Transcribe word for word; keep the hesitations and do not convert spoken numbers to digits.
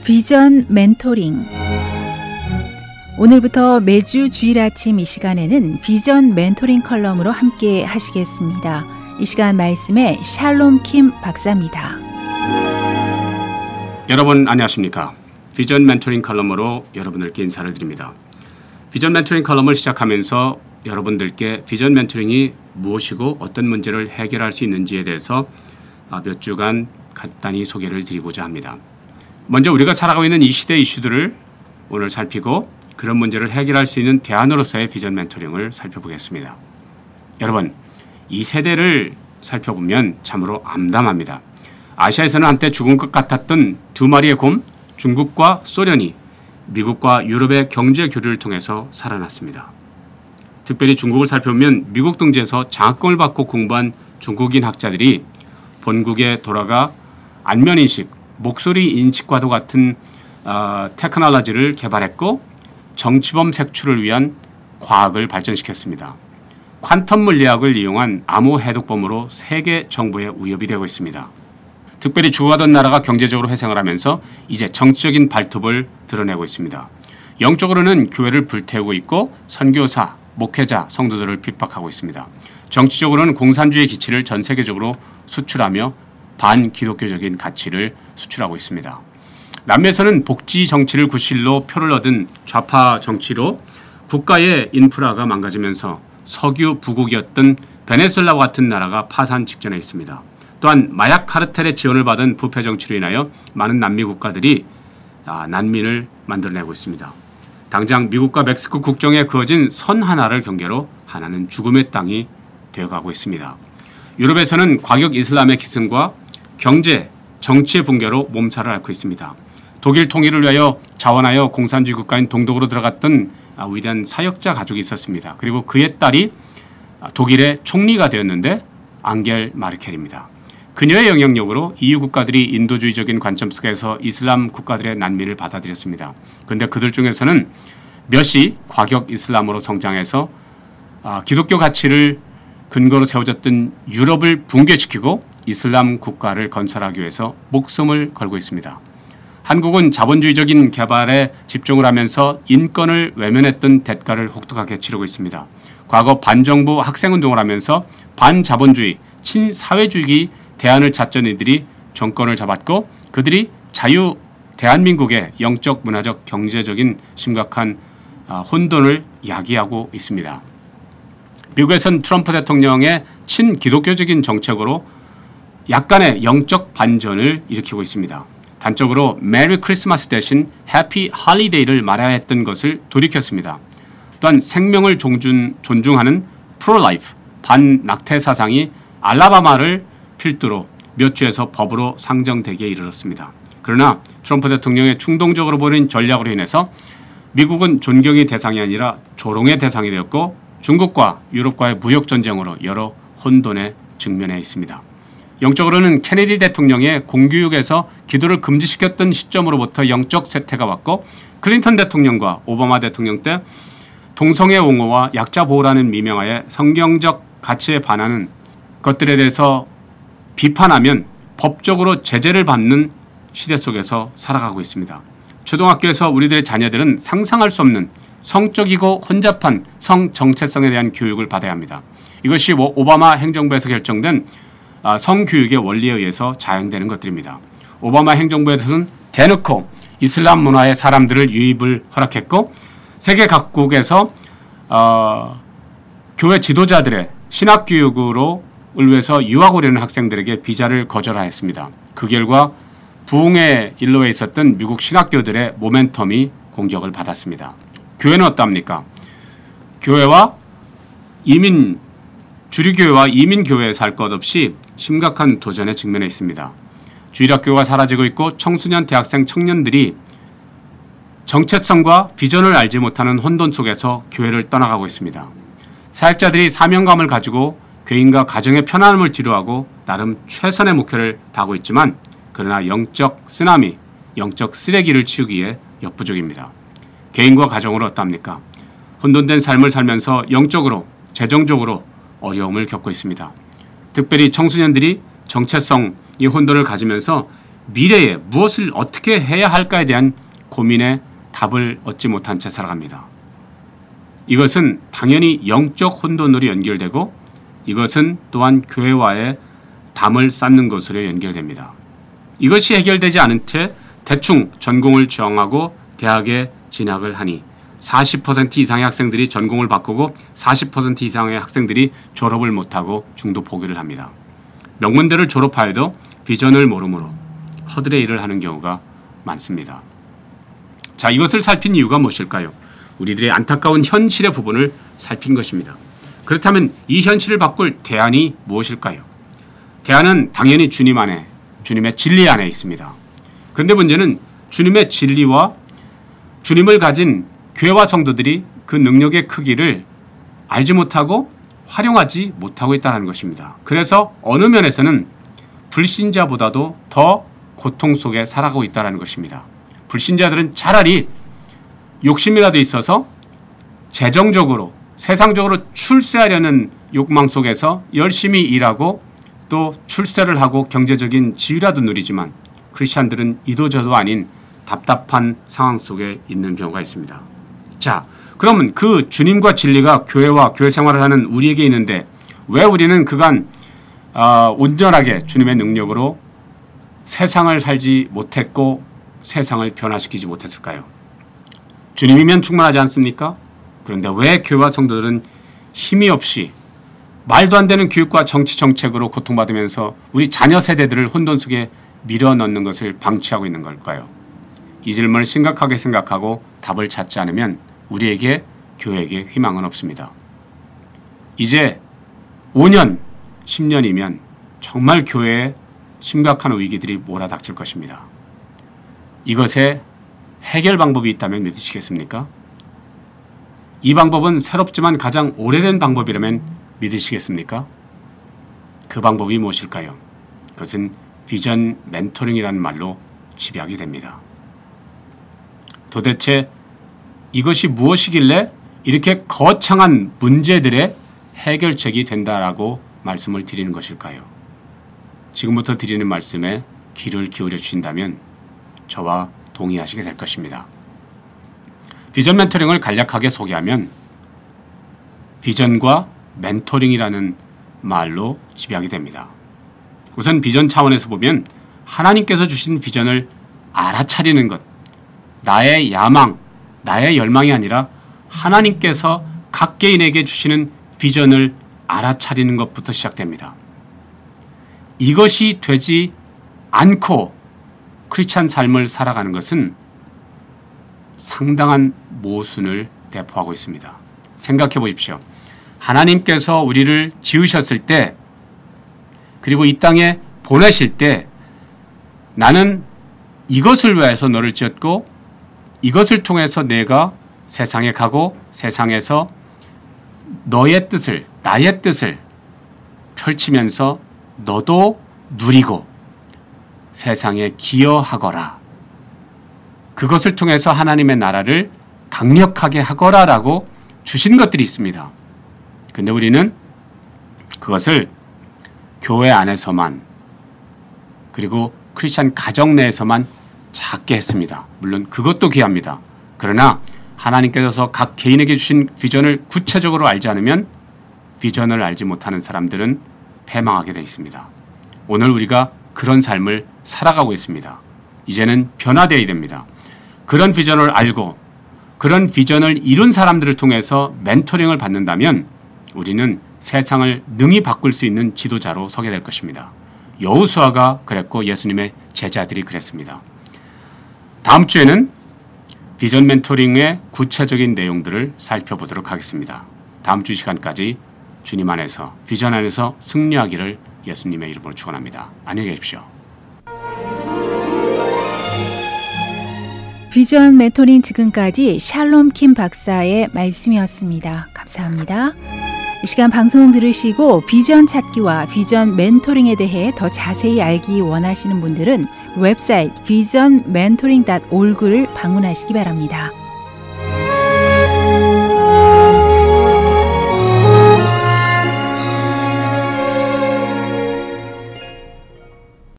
비전 멘토링. 오늘부터 매주 주일 아침 이 시간에는 비전 멘토링 컬럼으로 함께 하시겠습니다. 이 시간 말씀에 샬롬 킴 박사입니다. 여러분 안녕하십니까? 비전 멘토링 컬럼으로 여러분들께 인사를 드립니다. 비전 멘토링 컬럼을 시작하면서 여러분들께 비전 멘토링이 무엇이고 어떤 문제를 해결할 수 있는지에 대해서 몇 주간 간단히 소개를 드리고자 합니다. 먼저 우리가 살아가고 있는 이 시대 이슈들을 오늘 살피고 그런 문제를 해결할 수 있는 대안으로서의 비전 멘토링을 살펴보겠습니다. 여러분, 이 세대를 살펴보면 참으로 암담합니다. 아시아에서는 한때 죽은 것 같았던 두 마리의 곰, 중국과 소련이 미국과 유럽의 경제 교류를 통해서 살아났습니다. 특별히 중국을 살펴보면 미국 등지에서 장학금을 받고 공부한 중국인 학자들이 본국에 돌아가 안면인식, 목소리 인식과도 같은 어, 테크놀로지를 개발했고 정치범 색출을 위한 과학을 발전시켰습니다. 퀀텀 물리학을 이용한 암호 해독범으로 세계 정부의 위협이 되고 있습니다. 특별히 주고하던 나라가 경제적으로 회생을 하면서 이제 정치적인 발톱을 드러내고 있습니다. 영적으로는 교회를 불태우고 있고 선교사, 목회자, 성도들을 핍박하고 있습니다. 정치적으로는 공산주의 기치를 전 세계적으로 수출하며 반기독교적인 가치를 수출하고 있습니다. 남미에서는 복지 정치를 구실로 표를 얻은 좌파 정치로 국가의 인프라가 망가지면서 석유 부국이었던 베네수엘라와 같은 나라가 파산 직전에 있습니다. 또한 마약 카르텔의 지원을 받은 부패 정치로 인하여 많은 남미 국가들이 난민을 만들어내고 있습니다. 당장 미국과 멕시코 국경에 그어진 선 하나를 경계로 하나는 죽음의 땅이 되어가고 있습니다. 유럽에서는 과격 이슬람의 기승과 경제, 정치의 붕괴로 몸살을 앓고 있습니다. 독일 통일을 위하여 자원하여 공산주의 국가인 동독으로 들어갔던 위대한 사역자 가족이 있었습니다. 그리고 그의 딸이 독일의 총리가 되었는데 앙겔 마르켈입니다. 그녀의 영향력으로 이유 국가들이 인도주의적인 관점 속에서 이슬람 국가들의 난민을 받아들였습니다. 그런데 그들 중에서는 몇이 과격 이슬람으로 성장해서 기독교 가치를 근거로 세워졌던 유럽을 붕괴시키고 이슬람 국가를 건설하기 위해서 목숨을 걸고 있습니다. 한국은 자본주의적인 개발에 집중을 하면서 인권을 외면했던 대가를 혹독하게 치르고 있습니다. 과거 반정부 학생운동을 하면서 반자본주의, 친사회주의 대안을 찾던 이들이 정권을 잡았고 그들이 자유 대한민국의 영적, 문화적, 경제적인 심각한 혼돈을 야기하고 있습니다. 미국에선 트럼프 대통령의 친기독교적인 정책으로 약간의 영적 반전을 일으키고 있습니다. 단적으로 메리 크리스마스 대신 해피 할리데이를 말해야 했던 것을 돌이켰습니다. 또한 생명을 존중, 존중하는 프로라이프, 반낙태 사상이 알라바마를 필두로 몇 주에서 법으로 상정되기에 이르렀습니다. 그러나 트럼프 대통령의 충동적으로 벌인 전략으로 인해서 미국은 존경의 대상이 아니라 조롱의 대상이 되었고 중국과 유럽과의 무역전쟁으로 여러 혼돈에 직면해 있습니다. 영적으로는 케네디 대통령의 공교육에서 기도를 금지시켰던 시점으로부터 영적 쇠퇴가 왔고 클린턴 대통령과 오바마 대통령 때 동성애 옹호와 약자 보호라는 미명하에 성경적 가치에 반하는 것들에 대해서 비판하면 법적으로 제재를 받는 시대 속에서 살아가고 있습니다. 초등학교에서 우리들의 자녀들은 상상할 수 없는 성적이고 혼잡한 성 정체성에 대한 교육을 받아야 합니다. 이것이 오바마 행정부에서 결정된 성교육의 원리에 의해서 자행되는 것들입니다. 오바마 행정부에서는 대놓고 이슬람 문화의 사람들을 유입을 허락했고 세계 각국에서 어, 교회 지도자들의 신학교육으로 위해서 유학 오려는 학생들에게 비자를 거절하였습니다. 그 결과 부흥의 일로에 있었던 미국 신학교들의 모멘텀이 공격을 받았습니다. 교회는 어떻습니까? 교회와 이민 주류교회와 이민교회에서 할 것 없이 심각한 도전에 직면해 있습니다. 주일학교가 사라지고 있고 청소년, 대학생, 청년들이 정체성과 비전을 알지 못하는 혼돈 속에서 교회를 떠나가고 있습니다. 사역자들이 사명감을 가지고 교인과 가정의 편안함을 뒤로하고 나름 최선의 목표를 다하고 있지만 그러나 영적 쓰나미, 영적 쓰레기를 치우기에 역부족입니다. 개인과 가정으로 어떻습니까? 혼돈된 삶을 살면서 영적으로, 재정적으로 어려움을 겪고 있습니다. 특별히 청소년들이 정체성이 혼돈을 가지면서 미래에 무엇을 어떻게 해야 할까에 대한 고민에 답을 얻지 못한 채 살아갑니다. 이것은 당연히 영적 혼돈으로 연결되고 이것은 또한 교회와의 담을 쌓는 것으로 연결됩니다. 이것이 해결되지 않은 채 대충 전공을 정하고 대학에 진학을 하니 사십 퍼센트 이상의 학생들이 전공을 바꾸고 사십 퍼센트 이상의 학생들이 졸업을 못하고 중도 포기를 합니다. 명문대를 졸업하여도 비전을 모르므로 허들의 일을 하는 경우가 많습니다. 자, 이것을 살핀 이유가 무엇일까요? 우리들의 안타까운 현실의 부분을 살핀 것입니다. 그렇다면 이 현실을 바꿀 대안이 무엇일까요? 대안은 당연히 주님 안에, 주님의 진리 안에 있습니다. 그런데 문제는 주님의 진리와 주님을 가진 교회와 성도들이 그 능력의 크기를 알지 못하고 활용하지 못하고 있다는 것입니다. 그래서 어느 면에서는 불신자보다도 더 고통 속에 살아가고 있다는 것입니다. 불신자들은 차라리 욕심이라도 있어서 재정적으로 세상적으로 출세하려는 욕망 속에서 열심히 일하고 또 출세를 하고 경제적인 지위라도 누리지만 크리스찬들은 이도저도 아닌 답답한 상황 속에 있는 경우가 있습니다. 자, 그러면 그 주님과 진리가 교회와 교회 생활을 하는 우리에게 있는데 왜 우리는 그간 어, 온전하게 주님의 능력으로 세상을 살지 못했고 세상을 변화시키지 못했을까요? 주님이면 충분하지 않습니까? 그런데 왜 교회와 성도들은 힘이 없이 말도 안 되는 교육과 정치 정책으로 고통받으면서 우리 자녀 세대들을 혼돈 속에 밀어넣는 것을 방치하고 있는 걸까요? 이 질문을 심각하게 생각하고 답을 찾지 않으면 우리에게 교회에게 희망은 없습니다. 이제 오 년, 십 년이면 정말 교회에 심각한 위기들이 몰아닥칠 것입니다. 이것에 해결 방법이 있다면 믿으시겠습니까? 이 방법은 새롭지만 가장 오래된 방법이라면 믿으시겠습니까? 그 방법이 무엇일까요? 그것은 비전 멘토링이라는 말로 집약이 됩니다. 도대체 이것이 무엇이길래 이렇게 거창한 문제들의 해결책이 된다라고 말씀을 드리는 것일까요? 지금부터 드리는 말씀에 귀를 기울여 주신다면 저와 동의하시게 될 것입니다. 비전 멘토링을 간략하게 소개하면 비전과 멘토링이라는 말로 집약이 됩니다. 우선 비전 차원에서 보면 하나님께서 주신 비전을 알아차리는 것, 나의 야망, 나의 열망이 아니라 하나님께서 각 개인에게 주시는 비전을 알아차리는 것부터 시작됩니다. 이것이 되지 않고 크리스찬 삶을 살아가는 것은 상당한 모순을 대포하고 있습니다. 생각해 보십시오. 하나님께서 우리를 지으셨을 때 그리고 이 땅에 보내실 때 나는 이것을 위해서 너를 지었고 이것을 통해서 내가 세상에 가고 세상에서 너의 뜻을 나의 뜻을 펼치면서 너도 누리고 세상에 기여하거라. 그것을 통해서 하나님의 나라를 강력하게 하거라라고 주신 것들이 있습니다. 근데 우리는 그것을 교회 안에서만 그리고 크리스찬 가정 내에서만 작게 했습니다. 물론 그것도 귀합니다. 그러나 하나님께서 각 개인에게 주신 비전을 구체적으로 알지 않으면 비전을 알지 못하는 사람들은 패망하게 되어 있습니다. 오늘 우리가 그런 삶을 살아가고 있습니다. 이제는 변화되어야 됩니다. 그런 비전을 알고 그런 비전을 이룬 사람들을 통해서 멘토링을 받는다면 우리는 세상을 능히 바꿀 수 있는 지도자로 서게 될 것입니다. 여호수아가 그랬고 예수님의 제자들이 그랬습니다. 다음 주에는 비전 멘토링의 구체적인 내용들을 살펴보도록 하겠습니다. 다음 주 시간까지 주님 안에서 비전 안에서 승리하기를 예수님의 이름으로 축원합니다. 안녕히 계십시오. 비전 멘토링 지금까지 샬롬 킴 박사의 말씀이었습니다. 감사합니다. 이 시간 방송 들으시고 비전 찾기와 비전 멘토링에 대해 더 자세히 알기 원하시는 분들은 웹사이트 비전 멘토링 닷 오르그를 방문하시기 바랍니다.